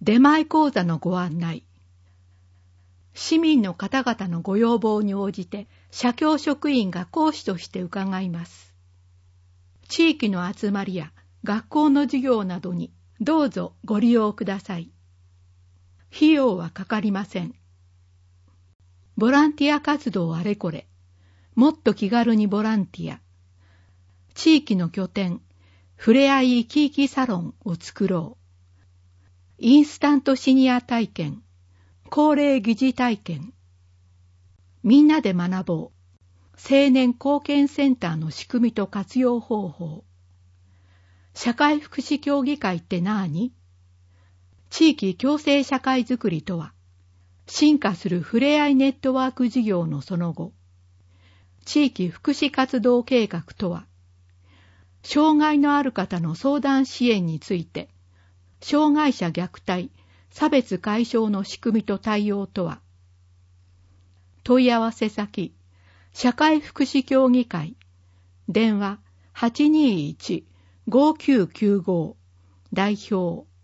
出前講座のご案内。市民の方々のご要望に応じて、社協職員が講師として伺います。地域の集まりや学校の授業などにどうぞご利用ください。費用はかかりません。ボランティア活動あれこれ、もっと気軽にボランティア。地域の拠点、ふれあい生き生きサロンを作ろう。インスタントシニア体験、高齢疑似体験。みんなで学ぼう。青年貢献センターの仕組みと活用方法。社会福祉協議会って何？地域共生社会づくりとは、進化するふれあいネットワーク事業のその後。地域福祉活動計画とは、障害のある方の相談支援について、障害者虐待、差別解消の仕組みと対応とは、問い合わせ先、社会福祉協議会、電話 821-5995、代表